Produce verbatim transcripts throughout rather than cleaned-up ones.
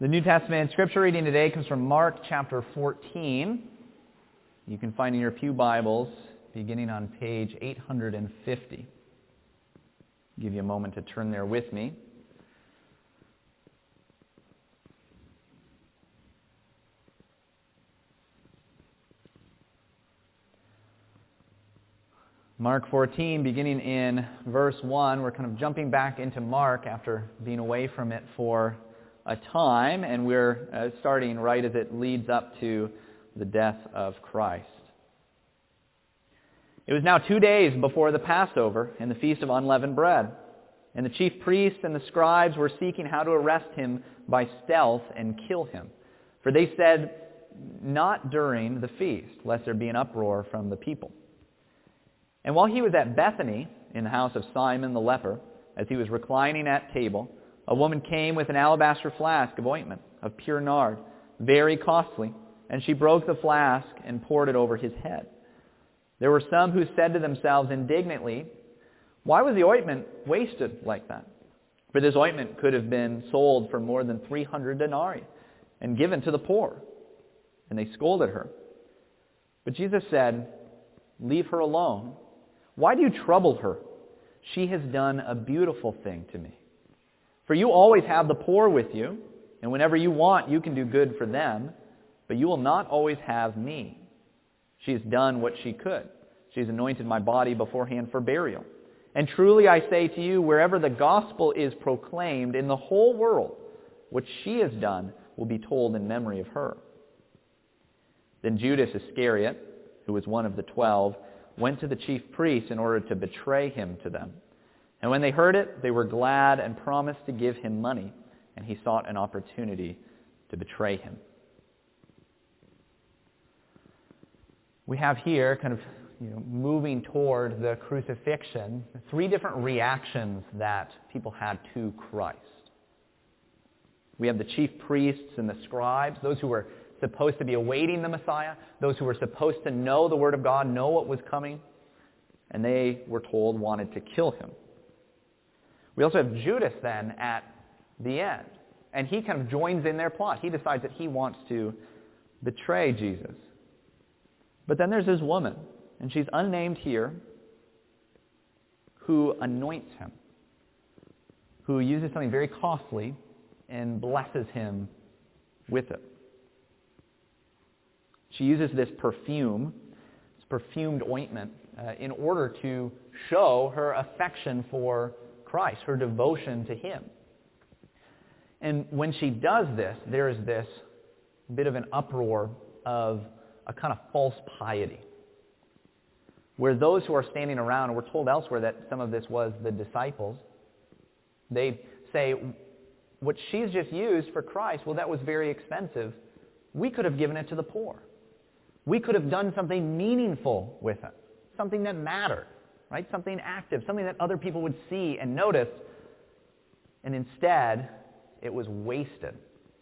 The New Testament scripture reading today comes from Mark chapter fourteen. You can find in your pew Bibles beginning on page eight hundred fifty. I'll give you a moment to turn there with me. Mark fourteen, beginning in verse one, we're kind of jumping back into Mark after being away from it for a time, and we're uh, starting right as it leads up to the death of Christ. It was now two days before the Passover and the Feast of Unleavened Bread, and the chief priests and the scribes were seeking how to arrest him by stealth and kill him. For they said, "Not during the feast, lest there be an uproar from the people." And while he was at Bethany, in the house of Simon the leper, as he was reclining at table, a woman came with an alabaster flask of ointment of pure nard, very costly, and she broke the flask and poured it over his head. There were some who said to themselves indignantly, "Why was the ointment wasted like that? For this ointment could have been sold for more than three hundred denarii and given to the poor." And they scolded her. But Jesus said, "Leave her alone. Why do you trouble her? She has done a beautiful thing to me. For you always have the poor with you, and whenever you want, you can do good for them, but you will not always have me. She has done what she could. She has anointed my body beforehand for burial. And truly I say to you, wherever the gospel is proclaimed in the whole world, what she has done will be told in memory of her." Then Judas Iscariot, who was one of the twelve, went to the chief priests in order to betray him to them. And when they heard it, they were glad and promised to give him money, and he sought an opportunity to betray him. We have here, kind of you know, moving toward the crucifixion, three different reactions that people had to Christ. We have the chief priests and the scribes, those who were supposed to be awaiting the Messiah, those who were supposed to know the Word of God, know what was coming, and they were told wanted to kill him. We also have Judas then at the end, and he kind of joins in their plot. He decides that he wants to betray Jesus. But then there's this woman, and she's unnamed here, who anoints him, who uses something very costly and blesses him with it. She uses this perfume, this perfumed ointment, uh, in order to show her affection for Christ, her devotion to him. And when she does this, there is this bit of an uproar of a kind of false piety, where those who are standing around, and we're told elsewhere that some of this was the disciples, they say, what she's just used for Christ, well, that was very expensive. We could have given it to the poor. We could have done something meaningful with it, something that mattered, right? Something active, something that other people would see and notice, and instead, it was wasted.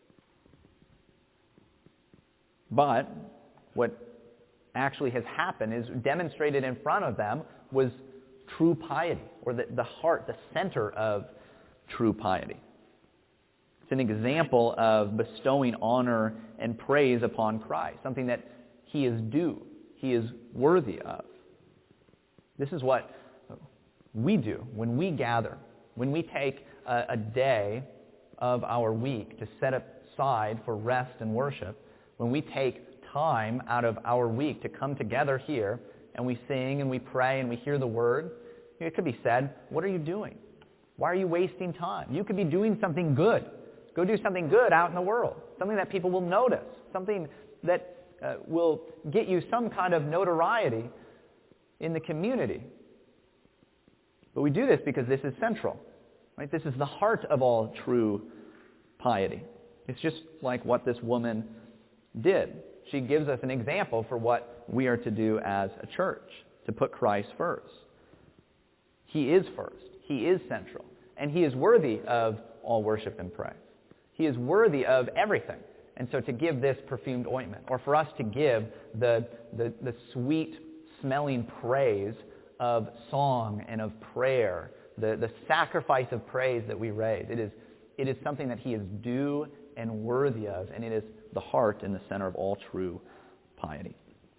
But what actually has happened is demonstrated in front of them was true piety, or the, the heart, the center of true piety. It's an example of bestowing honor and praise upon Christ, something that he is due, he is worthy of. This is what we do when we gather, when we take a, a day of our week to set aside for rest and worship, when we take time out of our week to come together here and we sing and we pray and we hear the word, it could be said, what are you doing? Why are you wasting time? You could be doing something good. Go do something good out in the world, something that people will notice, something that uh, will get you some kind of notoriety in the community. But we do this because this is central, right? This is the heart of all true piety. It's just like what this woman did. She gives us an example for what we are to do as a church, to put Christ first. He is first. He is central. And he is worthy of all worship and praise. He is worthy of everything. And so to give this perfumed ointment, or for us to give the, the, the sweet smelling praise of song and of prayer, the, the sacrifice of praise that we raise, it is, it is something that he is due and worthy of, and it is the heart and the center of all true piety.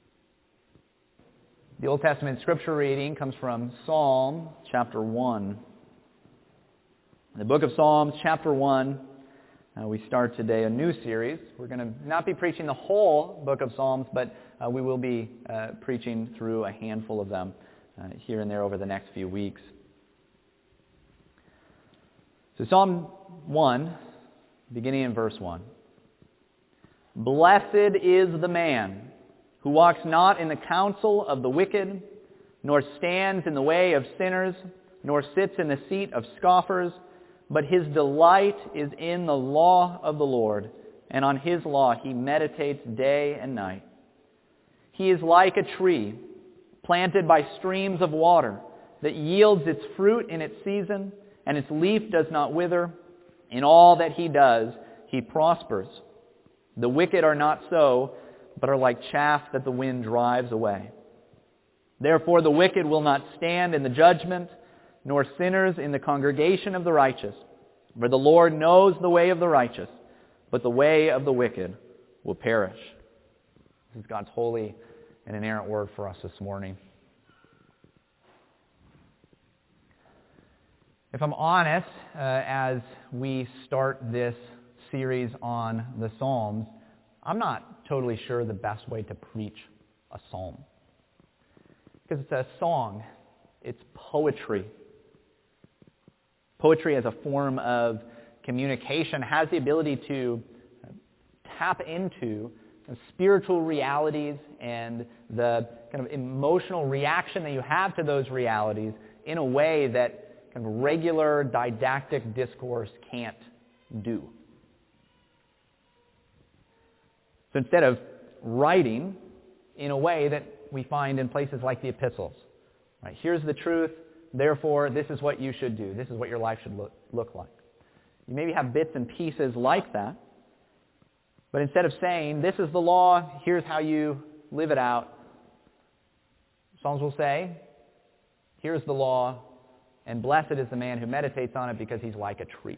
The Old Testament scripture reading comes from Psalm chapter one. In the book of Psalms, chapter one, uh, we start today a new series. We're going to not be preaching the whole book of Psalms, but uh, we will be uh, preaching through a handful of them uh, here and there over the next few weeks. So Psalm one, beginning in verse one. Blessed is the man who walks not in the counsel of the wicked, nor stands in the way of sinners, nor sits in the seat of scoffers, but his delight is in the law of the Lord, and on his law he meditates day and night. He is like a tree planted by streams of water that yields its fruit in its season, and its leaf does not wither. In all that he does, he prospers. The wicked are not so, but are like chaff that the wind drives away. Therefore the wicked will not stand in the judgment, nor sinners in the congregation of the righteous. For the Lord knows the way of the righteous, but the way of the wicked will perish. This is God's holy and inerrant word for us this morning. If I'm honest, uh, as we start this series on the Psalms, I'm not totally sure the best way to preach a psalm. Because it's a song. It's poetry. Poetry as a form of communication has the ability to tap into spiritual realities and the kind of emotional reaction that you have to those realities in a way that kind of regular didactic discourse can't do. So instead of writing in a way that we find in places like the epistles, right? Here's the truth, therefore this is what you should do. This is what your life should look, look like. You maybe have bits and pieces like that, but instead of saying, this is the law, here's how you live it out, Psalms will say, here's the law, and blessed is the man who meditates on it because he's like a tree.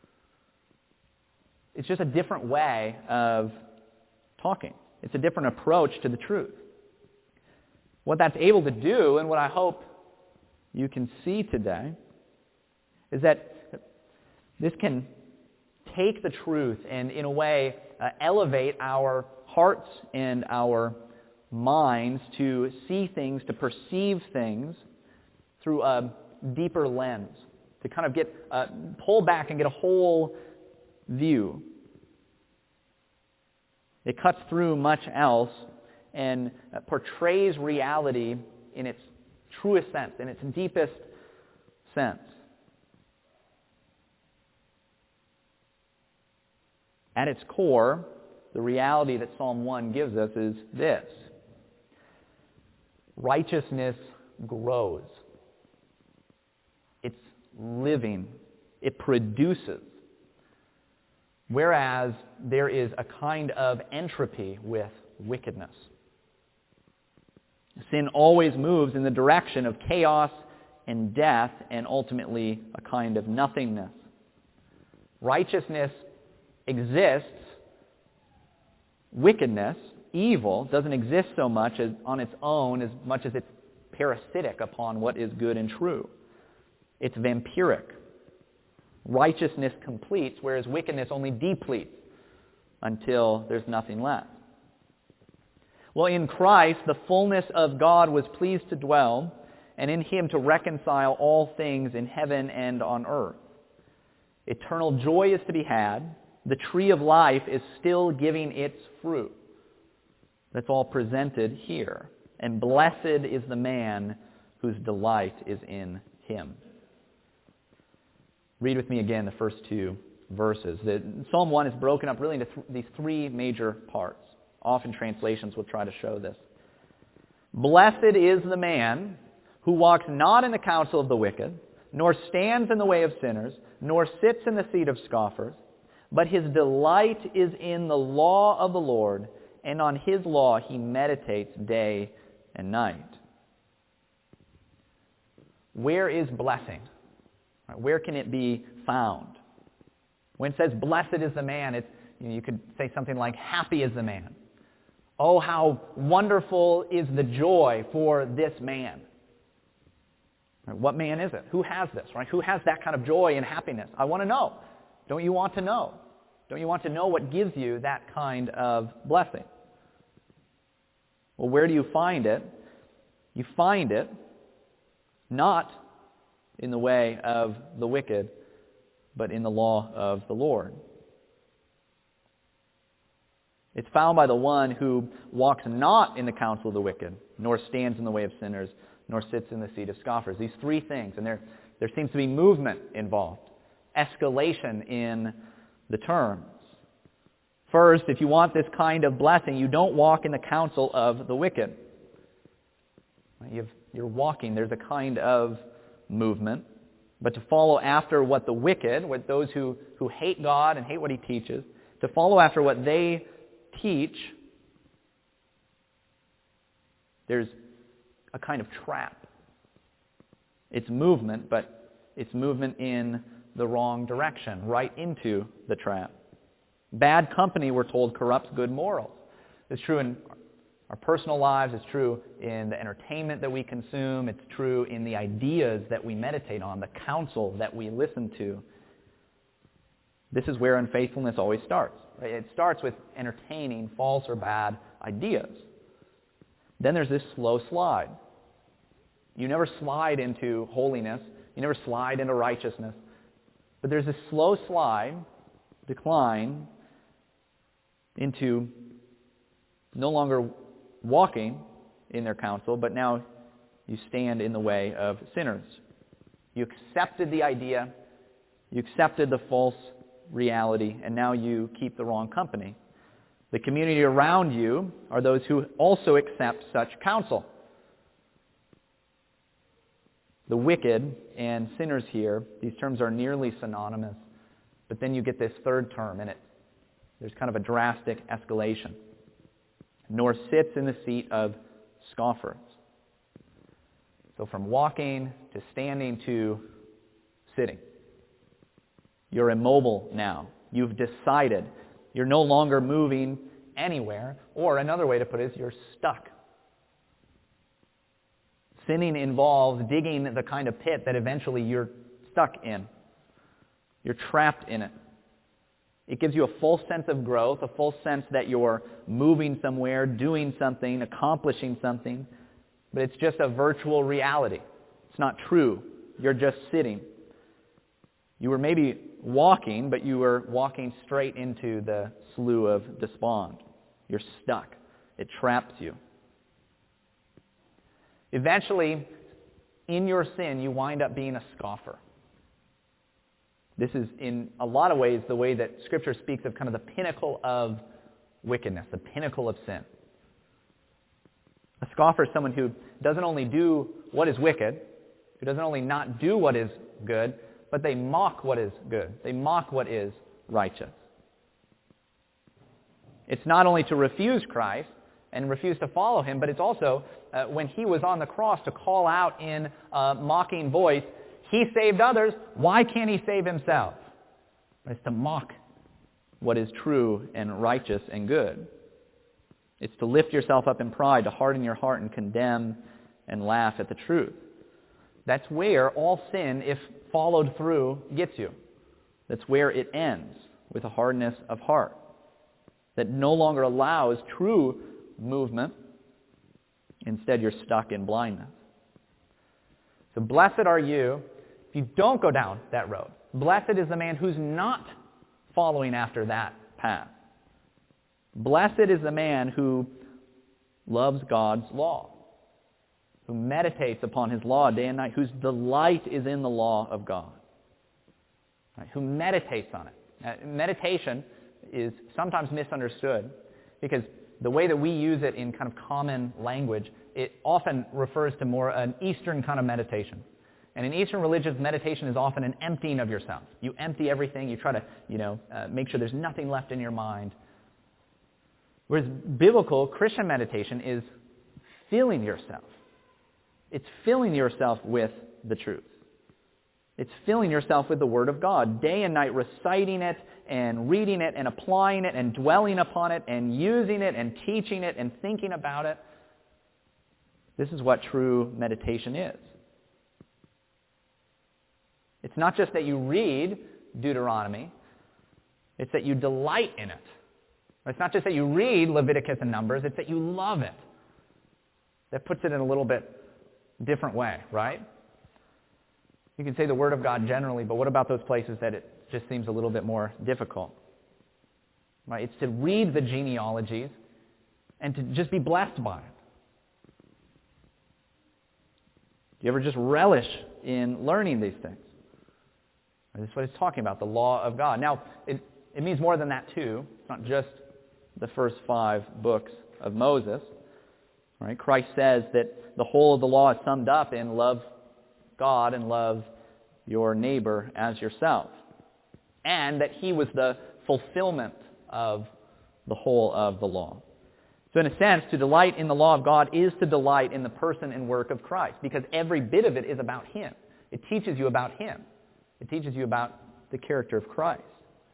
It's just a different way of talking. It's a different approach to the truth. What that's able to do, and what I hope you can see today, is that this can take the truth and, in a way, uh, elevate our hearts and our minds to see things, to perceive things through a deeper lens, to kind of get uh, pull back and get a whole view. It cuts through much else and uh, portrays reality in its truest sense, in its deepest sense. At its core, the reality that Psalm one gives us is this: righteousness grows. It's living. It produces. Whereas there is a kind of entropy with wickedness. Sin always moves in the direction of chaos and death and ultimately a kind of nothingness. Righteousness exists. Wickedness, evil, doesn't exist so much as on its own as much as it's parasitic upon what is good and true. It's vampiric. Righteousness completes, whereas wickedness only depletes until there's nothing left. Well, in Christ, the fullness of God was pleased to dwell, and in Him to reconcile all things in heaven and on earth. Eternal joy is to be had. The tree of life is still giving its fruit. That's all presented here. And blessed is the man whose delight is in Him. Read with me again the first two verses. The, Psalm one is broken up really into th- these three major parts. Often translations will try to show this. Blessed is the man who walks not in the counsel of the wicked, nor stands in the way of sinners, nor sits in the seat of scoffers, but his delight is in the law of the Lord, and on his law he meditates day and night. Where is blessing? Where can it be found? When it says, blessed is the man, it's, You know, you could say something like, happy is the man. Oh, how wonderful is the joy for this man. Right, what man is it? Who has this, right? Who has that kind of joy and happiness? I want to know. Don't you want to know? Don't you want to know what gives you that kind of blessing? Well, where do you find it? You find it not in the way of the wicked, but in the law of the Lord. It's found by the one who walks not in the counsel of the wicked, nor stands in the way of sinners, nor sits in the seat of scoffers. These three things, and there, there seems to be movement involved, escalation in the terms. First, if you want this kind of blessing, you don't walk in the counsel of the wicked. You've, you're walking, there's a kind of movement. But to follow after what the wicked, what those who, who hate God and hate what He teaches, to follow after what they teach, there's a kind of trap. It's movement, but it's movement in the wrong direction, right into the trap. Bad company, we're told, corrupts good morals. It's true in our personal lives. It's true in the entertainment that we consume. It's true in the ideas that we meditate on, the counsel that we listen to. This is where unfaithfulness always starts. Right? It starts with entertaining false or bad ideas. Then there's this slow slide. You never slide into holiness. You never slide into righteousness. But there's this slow slide, decline, into no longer walking in their counsel, but now you stand in the way of sinners. You accepted the idea, you accepted the false reality, and now you keep the wrong company. The community around you are those who also accept such counsel. The wicked and sinners here, these terms are nearly synonymous, but then you get this third term in it. There's kind of a drastic escalation. Nor sits in the seat of scoffers. So from walking to standing to sitting. You're immobile now. You've decided. You're no longer moving anywhere. Or another way to put it is you're stuck. Sinning involves digging the kind of pit that eventually you're stuck in. You're trapped in it. It gives you a false sense of growth, a false sense that you're moving somewhere, doing something, accomplishing something, but it's just a virtual reality. It's not true. You're just sitting. You were maybe walking, but you were walking straight into the slough of despond. You're stuck. It traps you. Eventually, in your sin, you wind up being a scoffer. This is, in a lot of ways, the way that Scripture speaks of kind of the pinnacle of wickedness, the pinnacle of sin. A scoffer is someone who doesn't only do what is wicked, who doesn't only not do what is good, but they mock what is good. They mock what is righteous. It's not only to refuse Christ and refuse to follow Him, but it's also, uh, when He was on the cross, to call out in a mocking voice, He saved others, why can't He save Himself? It's to mock what is true and righteous and good. It's to lift yourself up in pride, to harden your heart and condemn and laugh at the truth. That's where all sin, if followed through, gets you. That's where it ends, with a hardness of heart that no longer allows true movement. Instead, you're stuck in blindness. So blessed are you if you don't go down that road. Blessed is the man who's not following after that path. Blessed is the man who loves God's law, who meditates upon His law day and night, whose delight is in the law of God, right? Who meditates on it. Uh, meditation is sometimes misunderstood because the way that we use it in kind of common language, it often refers to more an Eastern kind of meditation. And in Eastern religions, meditation is often an emptying of yourself. You empty everything. You try to, you know, uh, make sure there's nothing left in your mind. Whereas biblical Christian meditation is filling yourself. It's filling yourself with the truth. It's filling yourself with the Word of God, day and night reciting it and reading it and applying it and dwelling upon it and using it and teaching it and thinking about it. This is what true meditation is. It's not just that you read Deuteronomy, it's that you delight in it. It's not just that you read Leviticus and Numbers, it's that you love it. That puts it in a little bit different way, right? You can say the Word of God generally, but what about those places that it just seems a little bit more difficult? Right? It's to read the genealogies and to just be blessed by it. Do you ever just relish in learning these things? This is what it's talking about, the law of God. Now, it, it means more than that too. It's not just the first five books of Moses. Right? Christ says that the whole of the law is summed up in love God and love your neighbor as yourself. And that he was the fulfillment of the whole of the law. So in a sense, to delight in the law of God is to delight in the person and work of Christ, because every bit of it is about him. It teaches you about him. It teaches you about the character of Christ.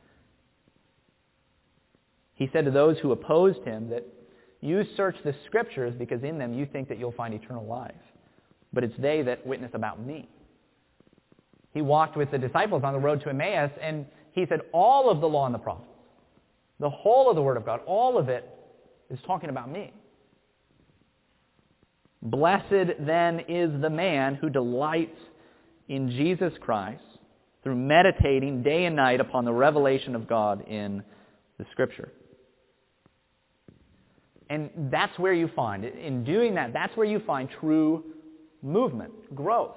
He said to those who opposed him that you search the Scriptures because in them you think that you'll find eternal life. But it's they that witness about me. He walked with the disciples on the road to Emmaus, and he said all of the law and the prophets, the whole of the Word of God, all of it is talking about me. Blessed then is the man who delights in Jesus Christ through meditating day and night upon the revelation of God in the Scripture. And that's where you find, in doing that, that's where you find true movement, growth.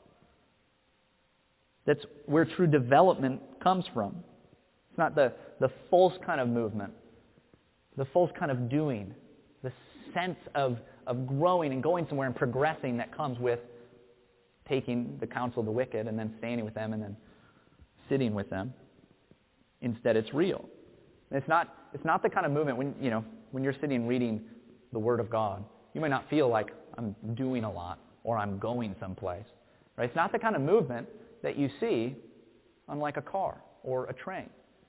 That's where true development comes from. It's not the, the false kind of movement, the false kind of doing, the sense of, of growing and going somewhere and progressing that comes with taking the counsel of the wicked and then standing with them and then sitting with them. Instead, it's real. It's not, it's not the kind of movement when, you know, when you're sitting reading the Word of God. You might not feel like I'm doing a lot or I'm going someplace. Right? It's not the kind of movement that you see on like a car or a train.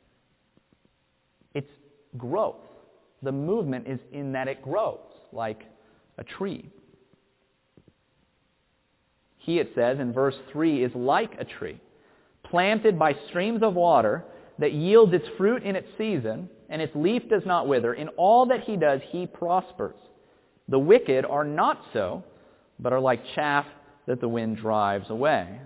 It's growth. The movement is in that it grows like a tree. He, it says in verse three, is like a tree, planted by streams of water that yields its fruit in its season, and its leaf does not wither. In all that he does, he prospers. The wicked are not so, but are like chaff that the wind drives away.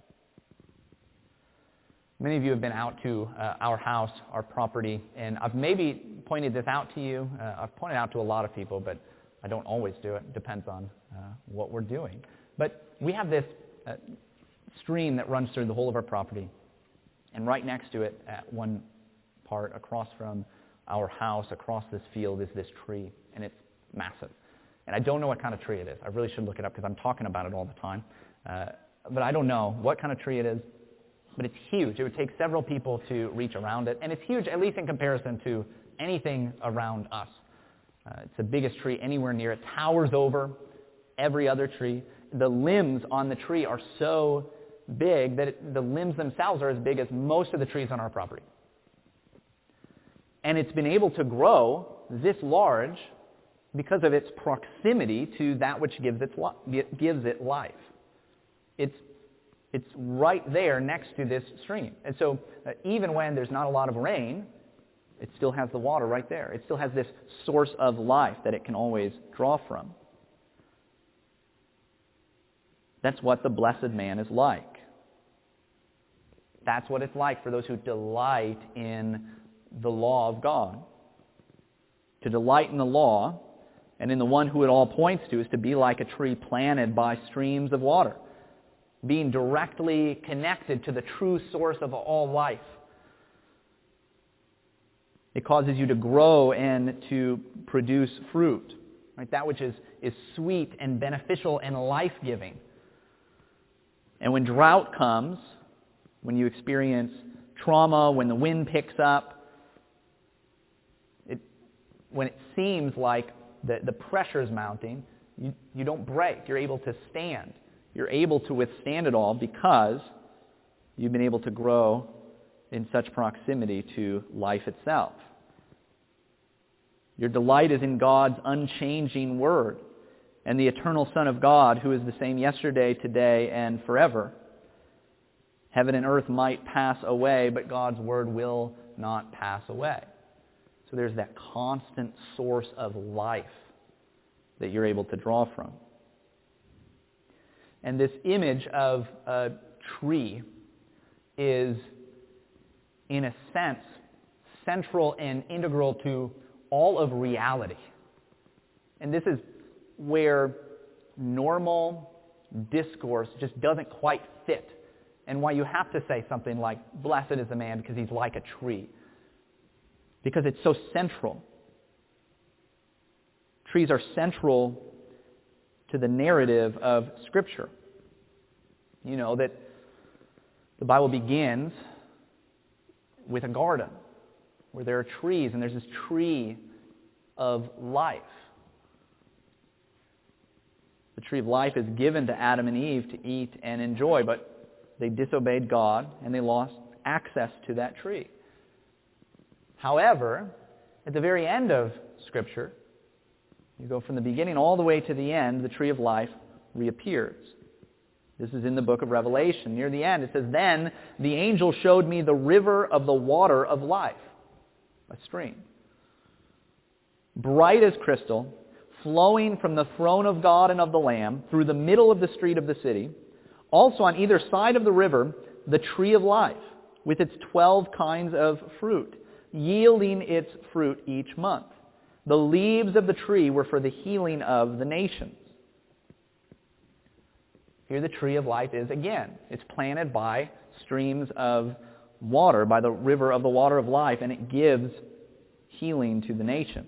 Many of you have been out to uh, our house, our property, and I've maybe pointed this out to you. Uh, I've pointed out to a lot of people, but I don't always do it. It depends on uh, what we're doing. But we have this uh, stream that runs through the whole of our property. And right next to it, at one part, across from our house, across this field, is this tree. And it's massive. And I don't know what kind of tree it is. I really should look it up because I'm talking about it all the time. Uh, but I don't know what kind of tree it is. But it's huge. It would take several people to reach around it. And it's huge, at least in comparison to anything around us. Uh, it's the biggest tree anywhere near. It towers over every other tree. The limbs on the tree are so big that it, the limbs themselves are as big as most of the trees on our property. And it's been able to grow this large because of its proximity to that which gives it, gives it life. It's It's right there next to this stream. And so uh, even when there's not a lot of rain, it still has the water right there. It still has this source of life that it can always draw from. That's what the blessed man is like. That's what it's like for those who delight in the law of God. To delight in the law and in the one who it all points to is to be like a tree planted by streams of water, being directly connected to the true source of all life. It causes you to grow and to produce fruit, right? That which is, is sweet and beneficial and life-giving. And when drought comes, when you experience trauma, when the wind picks up, it, when it seems like the, the pressure is mounting, you, you don't break. You're able to stand. You're able to withstand it all because you've been able to grow in such proximity to life itself. Your delight is in God's unchanging Word and the eternal Son of God, who is the same yesterday, today, and forever. Heaven and earth might pass away, but God's Word will not pass away. So there's that constant source of life that you're able to draw from. And this image of a tree is, in a sense, central and integral to all of reality. And this is where normal discourse just doesn't quite fit, and why you have to say something like, blessed is the man because he's like a tree. Because it's so central. Trees are central to the narrative of Scripture. You know that the Bible begins with a garden where there are trees, and there's this tree of life. The tree of life is given to Adam and Eve to eat and enjoy, but they disobeyed God and they lost access to that tree. However, at the very end of Scripture, you go from the beginning all the way to the end, the tree of life reappears. This is in the book of Revelation. Near the end, it says, "Then the angel showed me the river of the water of life," a stream, "bright as crystal, flowing from the throne of God and of the Lamb through the middle of the street of the city. Also on either side of the river, the tree of life, with its twelve kinds of fruit, yielding its fruit each month. The leaves of the tree were for the healing of the nations." Here the tree of life is again. It's planted by streams of water, by the river of the water of life, and it gives healing to the nations.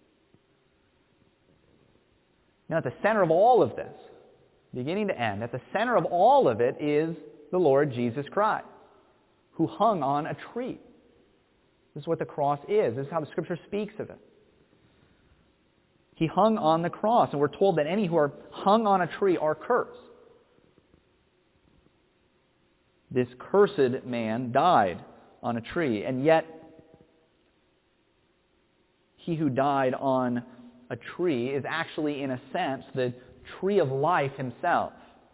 Now at the center of all of this, beginning to end, at the center of all of it is the Lord Jesus Christ, who hung on a tree. This is what the cross is. This is how the Scripture speaks of it. He hung on the cross, and we're told that any who are hung on a tree are cursed. This cursed man died on a tree, and yet he who died on a tree is actually, in a sense, the tree of life himself.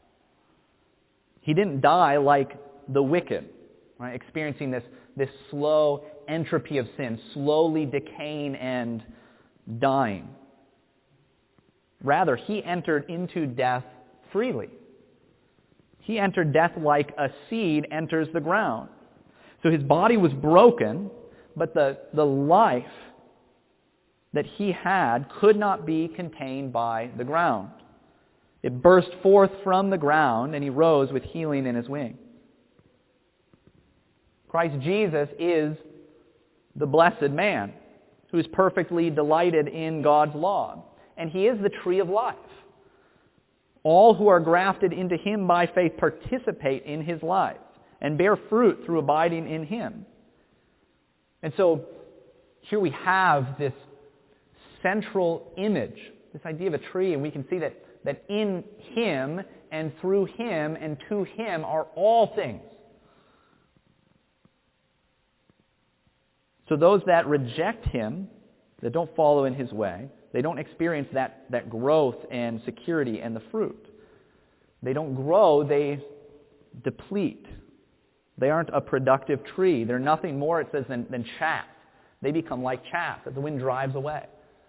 He didn't die like the wicked, right? Experiencing this, this slow entropy of sin, slowly decaying and dying. Rather, he entered into death freely. He entered death like a seed enters the ground. So his body was broken, but the, the life that he had could not be contained by the ground. It burst forth from the ground, and he rose with healing in his wing. Christ Jesus is the blessed man who is perfectly delighted in God's law. And he is the tree of life. All who are grafted into him by faith participate in his life and bear fruit through abiding in him. And so here we have this central image, this idea of a tree, and we can see that, that in him and through him and to him are all things. So those that reject him, that don't follow in his way, they don't experience that, that growth and security and the fruit. They don't grow, they deplete. They aren't a productive tree. They're nothing more, it says, than, than chaff. They become like chaff that the wind drives away.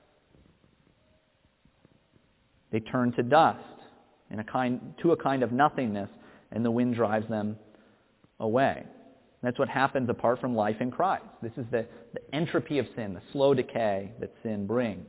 They turn to dust in a kind, to a kind of nothingness, and the wind drives them away. That's what happens apart from life in Christ. This is the, the entropy of sin, the slow decay that sin brings.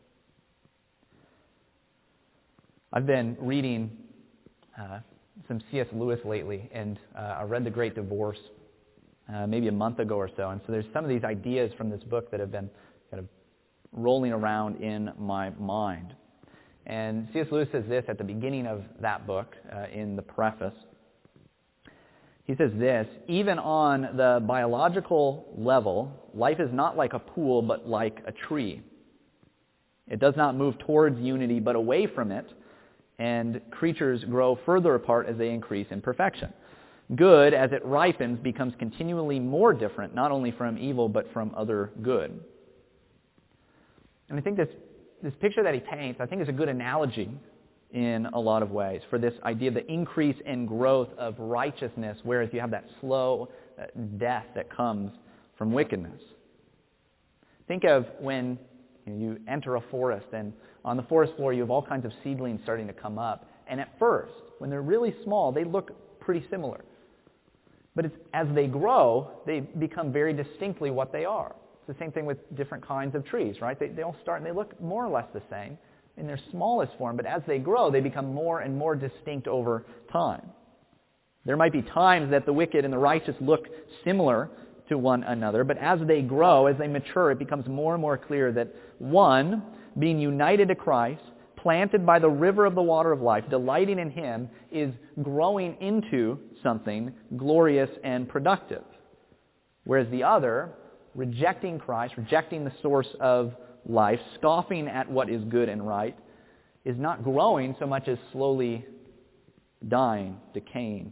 I've been reading uh, some C S Lewis lately, and uh, I read The Great Divorce uh, maybe a month ago or so. And so there's some of these ideas from this book that have been kind of rolling around in my mind. And C S Lewis says this at the beginning of that book, uh, in the preface. He says this: "Even on the biological level, life is not like a pool, but like a tree. It does not move towards unity, but away from it, and creatures grow further apart as they increase in perfection." Good, as it ripens, becomes continually more different, not only from evil, but from other good. And I think this, this picture that he paints, I think, is a good analogy in a lot of ways for this idea of the increase and growth of righteousness, whereas you have that slow death that comes from wickedness. Think of when you know, you enter a forest, and on the forest floor you have all kinds of seedlings starting to come up. And at first, when they're really small, they look pretty similar. But it's, as they grow, they become very distinctly what they are. It's the same thing with different kinds of trees, right? They, they all start and they look more or less the same in their smallest form, but as they grow, they become more and more distinct over time. There might be times that the wicked and the righteous look similar to one another, but as they grow, as they mature, it becomes more and more clear that one, being united to Christ, planted by the river of the water of life, delighting in Him, is growing into something glorious and productive. Whereas the other, rejecting Christ, rejecting the source of life, scoffing at what is good and right, is not growing so much as slowly dying, decaying.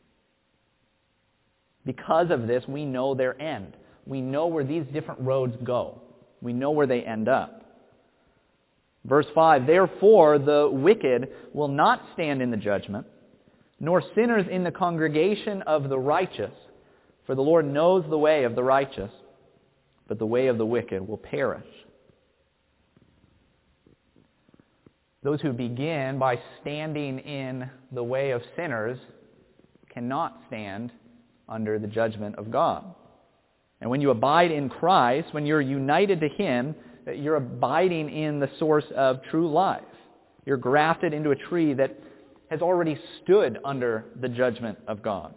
Because of this, we know their end. We know where these different roads go. We know where they end up. Verse five, therefore the wicked will not stand in the judgment, nor sinners in the congregation of the righteous. For the Lord knows the way of the righteous, but the way of the wicked will perish. Those who begin by standing in the way of sinners cannot stand under the judgment of God. And when you abide in Christ, when you're united to Him, you're abiding in the source of true life. You're grafted into a tree that has already stood under the judgment of God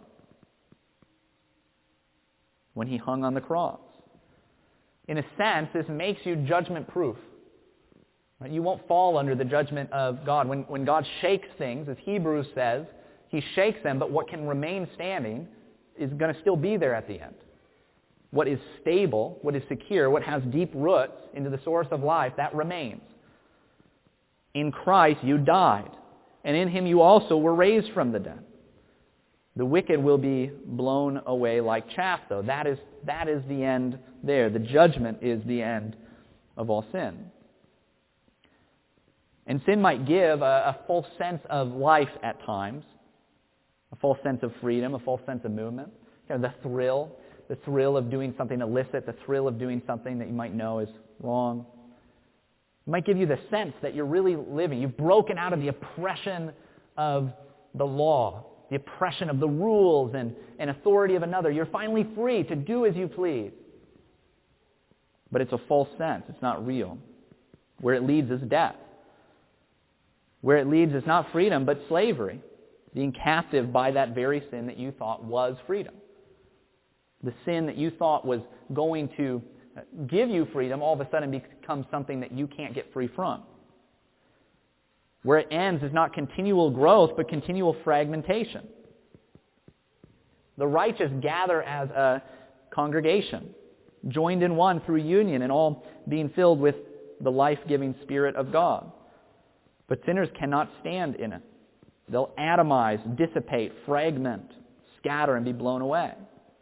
when He hung on the cross. In a sense, this makes you judgment-proof. Right? You won't fall under the judgment of God. When, when God shakes things, as Hebrews says, He shakes them, but what can remain standing is going to still be there at the end. What is stable, what is secure, what has deep roots into the source of life, that remains. In Christ you died, and in Him you also were raised from the dead. The wicked will be blown away like chaff, though. That is, that is the end there. The judgment is the end of all sin. And sin might give a, a false sense of life at times, a false sense of freedom, a false sense of movement, kind of the thrill, the thrill of doing something illicit, the thrill of doing something that you might know is wrong. It might give you the sense that you're really living. You've broken out of the oppression of the law, the oppression of the rules and, and authority of another. You're finally free to do as you please. But it's a false sense. It's not real. Where it leads is death. Where it leads is not freedom, but slavery. Being captive by that very sin that you thought was freedom. The sin that you thought was going to give you freedom all of a sudden becomes something that you can't get free from. Where it ends is not continual growth, but continual fragmentation. The righteous gather as a congregation, joined in one through union and all being filled with the life-giving Spirit of God. But sinners cannot stand in it. They'll atomize, dissipate, fragment, scatter, and be blown away.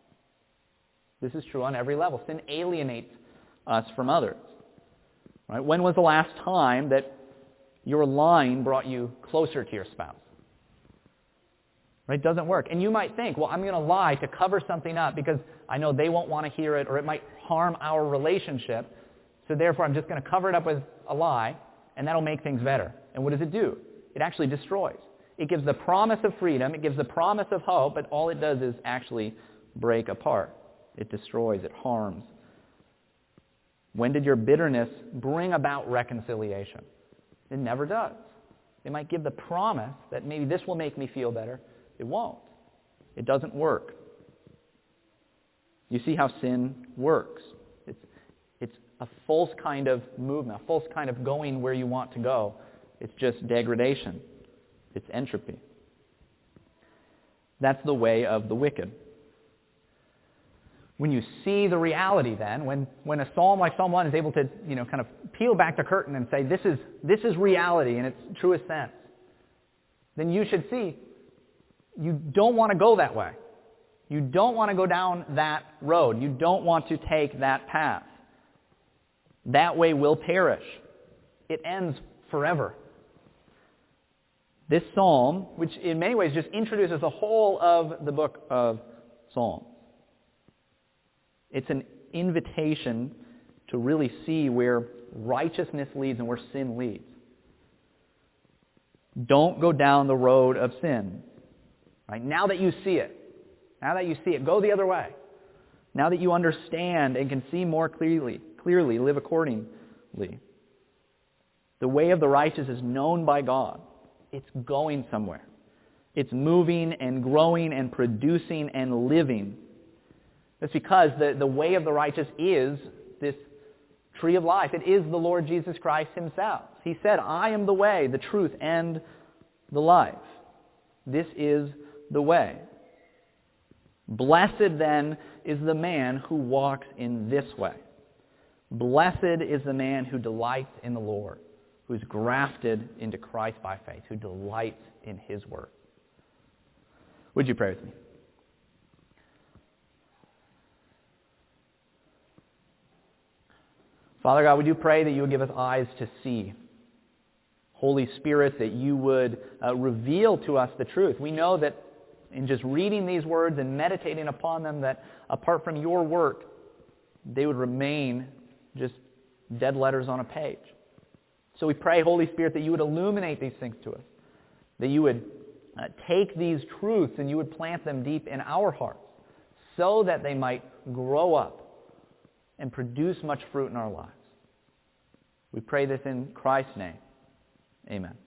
This is true on every level. Sin alienates us from others. Right? When was the last time that your lying brought you closer to your spouse? Right? It doesn't work. And you might think, well, I'm going to lie to cover something up because I know they won't want to hear it or it might harm our relationship. So therefore, I'm just going to cover it up with a lie and that'll make things better. And what does it do? It actually destroys. It gives the promise of freedom. It gives the promise of hope, but all it does is actually break apart. It destroys. It harms. When did your bitterness bring about reconciliation? It never does. It might give the promise that maybe this will make me feel better. It won't. It doesn't work. You see how sin works. It's, it's a false kind of movement, a false kind of going where you want to go. It's just degradation. It's entropy. That's the way of the wicked. When you see the reality then, when, when a psalm like Psalm one is able to, you know, kind of peel back the curtain and say, this is, this is reality in its truest sense, then you should see you don't want to go that way. You don't want to go down that road. You don't want to take that path. That way will perish. It ends forever. This psalm, which in many ways just introduces the whole of the book of Psalms, it's an invitation to really see where righteousness leads and where sin leads. Don't go down the road of sin. Right? Now that you see it, now that you see it, go the other way. Now that you understand and can see more clearly, clearly, live accordingly. The way of the righteous is known by God. It's going somewhere. It's moving and growing and producing and living. That's because the, the way of the righteous is this tree of life. It is the Lord Jesus Christ himself. He said, I am the way, the truth, and the life. This is the way. Blessed then is the man who walks in this way. Blessed is the man who delights in the Lord, who is grafted into Christ by faith, who delights in his word. Would you pray with me? Father God, we do pray that you would give us eyes to see. Holy Spirit, that you would uh, reveal to us the truth. We know that in just reading these words and meditating upon them, that apart from your work, they would remain just dead letters on a page. So we pray, Holy Spirit, that you would illuminate these things to us, that you would uh, take these truths and you would plant them deep in our hearts so that they might grow up and produce much fruit in our lives. We pray this in Christ's name. Amen.